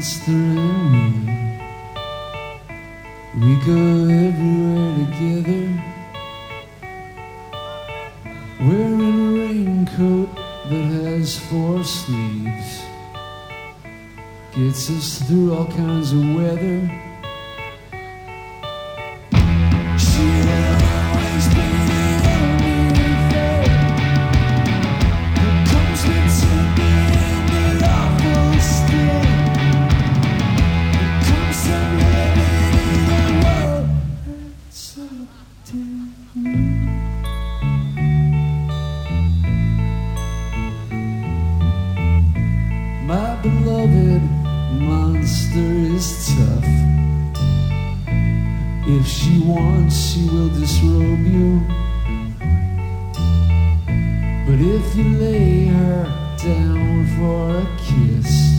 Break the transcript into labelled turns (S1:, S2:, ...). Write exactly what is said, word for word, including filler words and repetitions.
S1: monster and me. We go everywhere together, wearing a raincoat that has four sleeves. Gets us through all kinds of weather. She will always be anything that comes between me and the awful sting that comes from living in a world that's up to me. My beloved monster is tough. If she wants, she will disrobe you. But if you lay her down for a kiss,